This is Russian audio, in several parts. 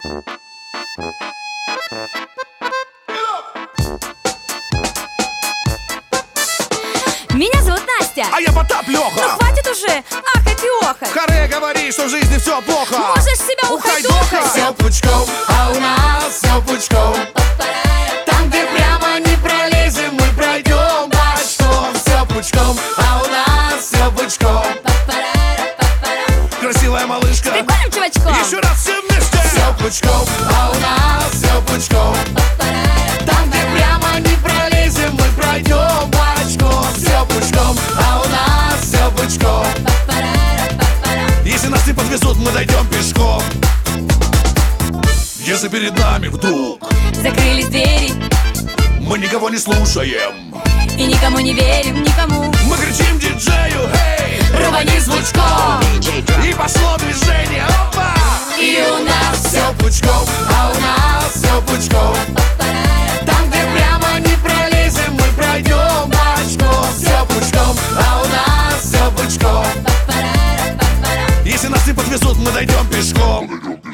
Меня зовут Настя. А я Потап Лёха. Ну хватит уже ахать и охать. Харе говори, что в жизни все плохо. Можешь себя ухайдохать. Все пучком, а у нас все пучком. Там, где прямо не пролезем, мы пройдем бочком. Все пучком, а у нас все пучком. Красивая малышка. Прикольным чувачком. Еще раз все вместе. Все пучком, а у нас все пучком. Там, где прямо не пролезем, мы пройдем бочком. Все пучком, а у нас все пучком. Если нас не подвезут, мы дойдем пешком. Если перед нами вдруг Закрылись двери мы никого не слушаем, и никому не верим, никому. мы кричим диджею: «Эй, Рвани звучком. и пошло движение, опа! И у нас все пучком, а у нас все пучком. Там, где прямо не пролезем, мы пройдем бочком. Все пучком, а у нас все пучком. Если нас не подвезут, мы дойдем пешком.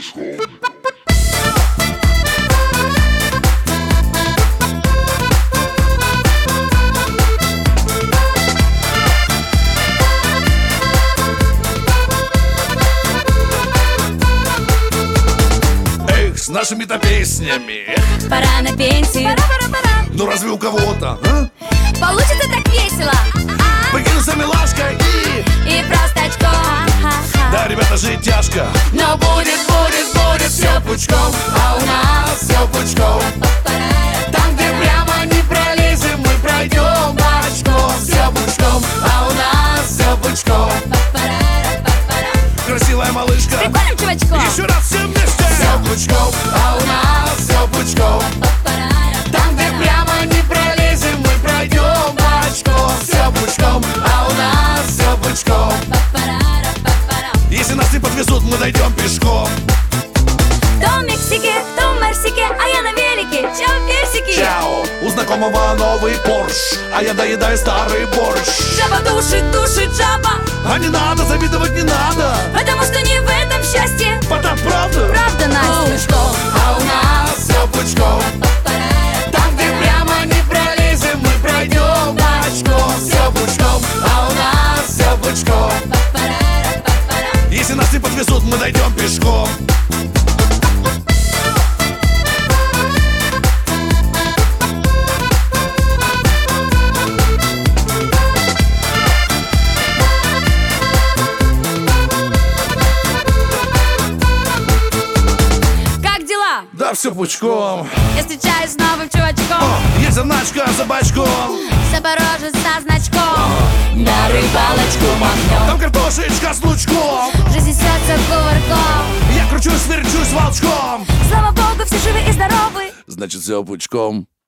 Эх, с нашими-то песнями. Пора на пенсию. Пора. Ну разве у кого-то, а? Получится так весело. Прикинуться милашкой И просто очко. да, ребята, жить тяжко. Но будет все пучком, а у нас все пучком. Там, где прямо не пролезем, мы пройдем бочком. Все пучком, а у нас все пучком. Красивая малышка. Прикольным чувачком. Еще раз все вместе. Все пучком, а у нас все пучком. Там, где прямо не пролезем, мы пройдем бочком. Все пучком, а у нас все пучком. Если нас не подвезут, мы дойдем пешком. То в Мексике, то в Марсике, а я на велике. Чао, персики. Чао, у знакомого новый Порш, а я доедаю старый борщ. Жаба душит жаба. А не надо, завидовать не надо. Потому что не в этом счастье. Потап, правда? Правда, Настя. Пучком, а у нас все пучком. Там, где прямо не пролезем, мы пройдем бочком. Все пучком, а у нас все пучком. Если нас не подвезут, мы дойдем пешком. Как дела? Да, все пучком. Я встречаюсь с новым чувачком. Есть заначка за бачком. Запорожец со значком. На рыбалочку махнем. Там картошечка с лучком. Жизнь несется кувырком. Я кручусь, верчусь волчком. Слава богу, все живы и здоровы. Значит, все пучком.